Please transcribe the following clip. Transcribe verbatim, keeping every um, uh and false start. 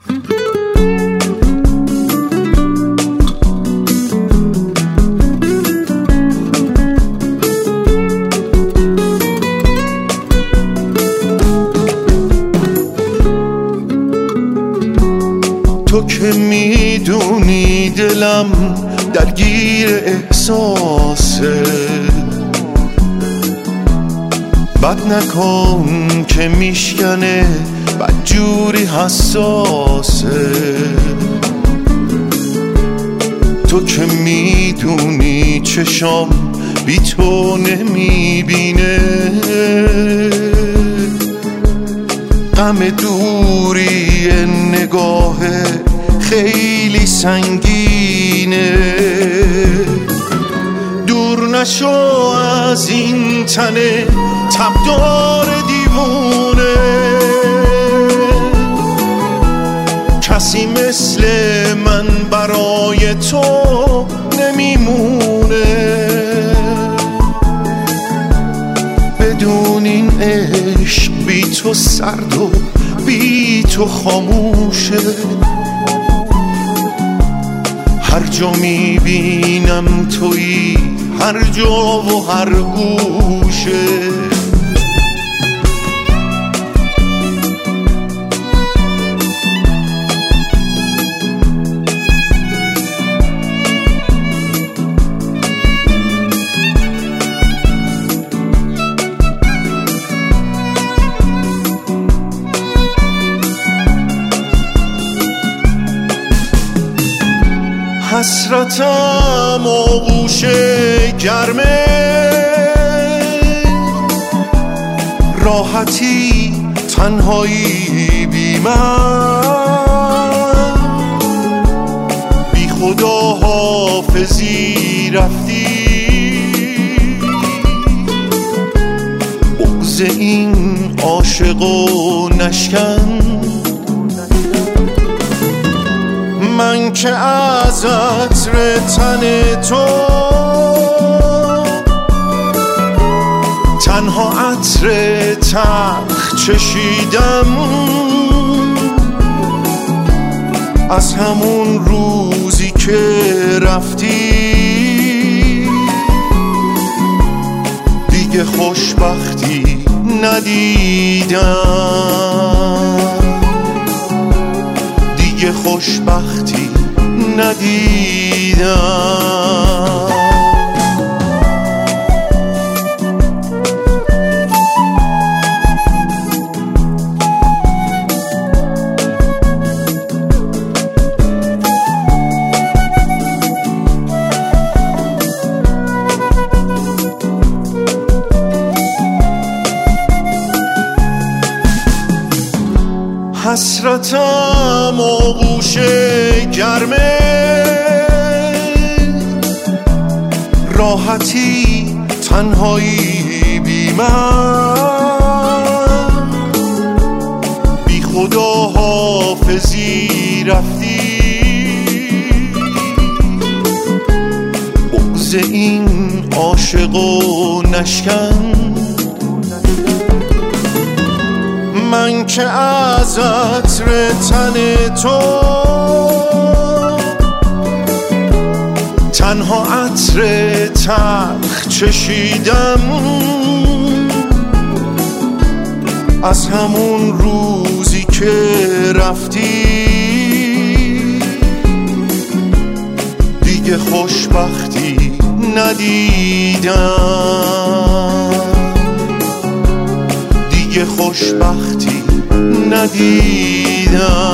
تو که میدونی دلم درگیر احساسه، بد نکن که میشکنه بدجوری حساسه. تو که میدونی چشام بی تو نمیبینه، غم دوری نگاه خیلی سنگینه. دور نشو از این تنه تبدار دیوونه، کسی مثل من برای تو نمیمونه. بدون این عشق بی تو سرد و بی تو خاموشه. هر جا میبینم تویی، هر جا و هر گوشه. حسرتم آغوش گرمه، راحتی تنهایی بی من. بی خدا حافظی رفتی، بغض این عاشق و نشکن. من که از عطر تن تو تنها عطر تلخ چشیدم، از همون روزی که رفتی دیگه خوشبختی ندیدم، دیگه خوشبختی ندیدم. حسرتم آغوش گرمه، راحتی تنهایی بی من. بی خدا حافظی رفتی، بغض این عاشق و نشکن. من که از عطر تن تو تنها عطر تلخ چشیدم، از همون روزی که رفتی دیگه خوشبختی ندیدم، دیگه خوشبختی ندیدم.